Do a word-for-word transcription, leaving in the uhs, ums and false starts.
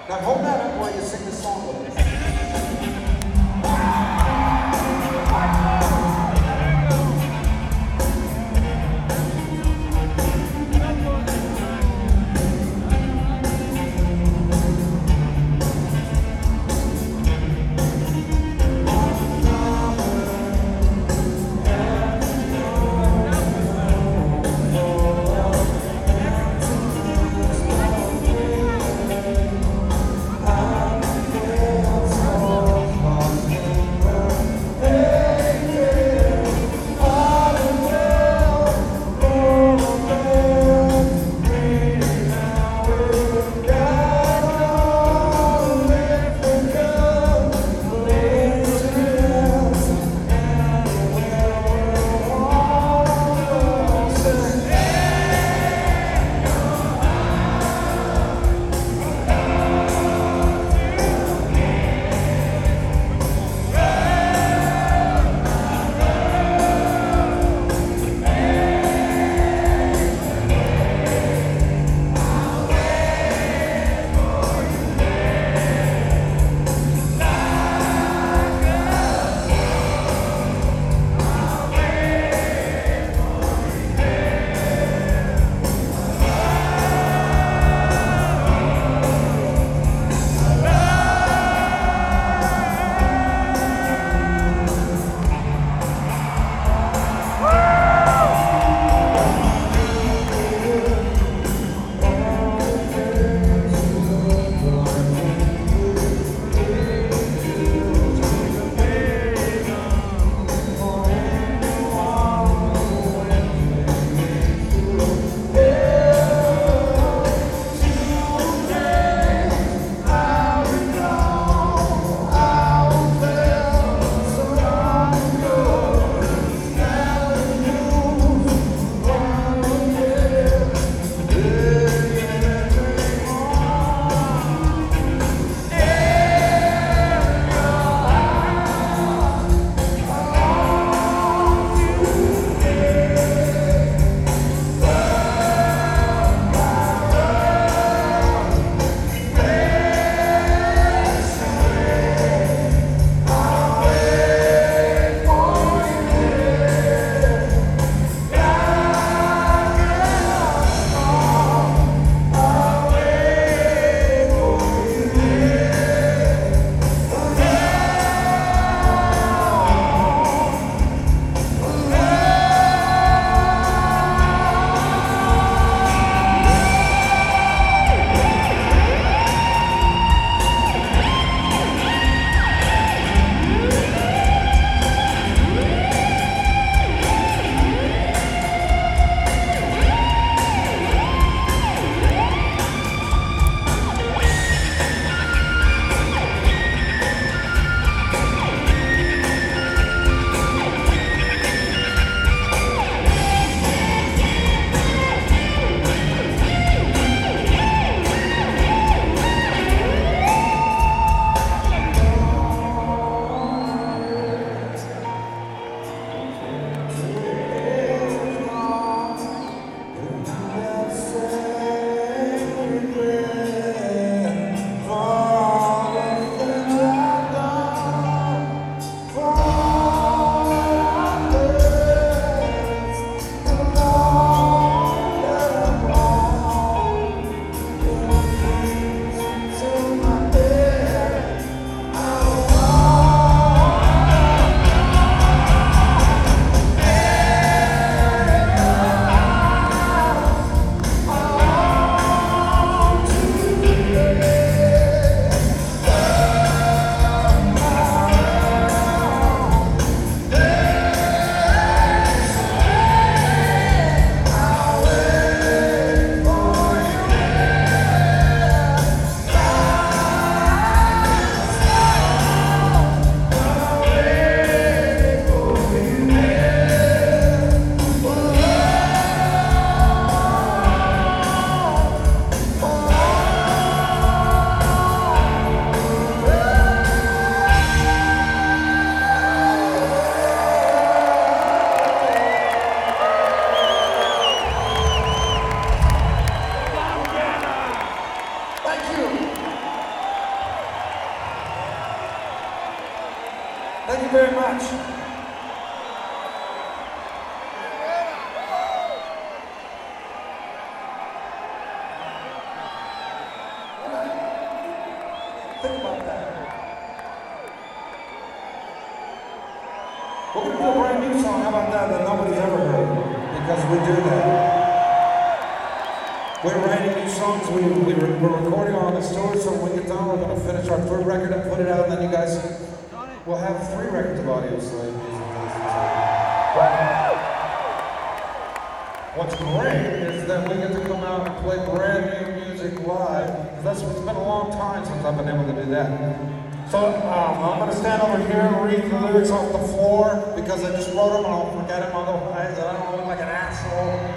Now hold that up while you sing the song with us. you very much. Think about that. We're going to do a brand new song, how about that, that nobody's ever heard, because we do that. We're writing new songs, we, we, we're recording on the story, so when we get done, we're going to finish our third record and put it out, and then you guys will have three records of Audio Slave music to listen to. What's great is that we get to come out and play brand new music live, because that's, it's been a long time since I've been able to do that. So um, I'm going to stand over here and read the lyrics off the floor because I just wrote them and I'll forget them otherwise. I don't look like an asshole.